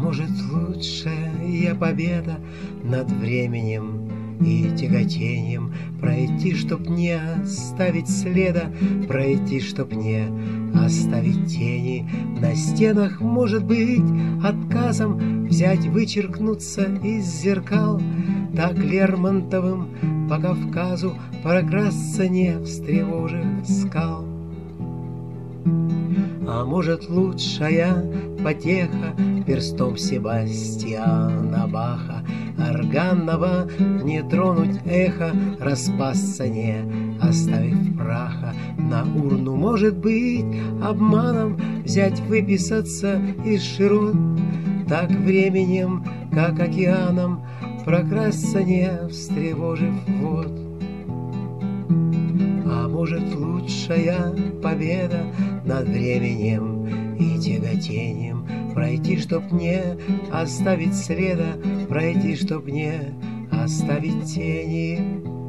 может, лучшая победа над временем и тяготением пройти, чтоб не оставить следа, пройти, чтоб не оставить тени на стенах, может быть, отказом взять, вычеркнуться из зеркал, так Лермонтовым по Кавказу прокрасться, не встревожив скал. А может, лучшая потеха перстом Себастьяна Баха органного не тронуть эхо, распасться, не оставив праха на урну, может быть, обманом взять, выписаться из широт, так временем, как океаном, прокрасться, не встревожив вод. А может, лучшая победа над временем и тяготением пройти, чтоб не оставить следа, пройти, чтоб не оставить тени.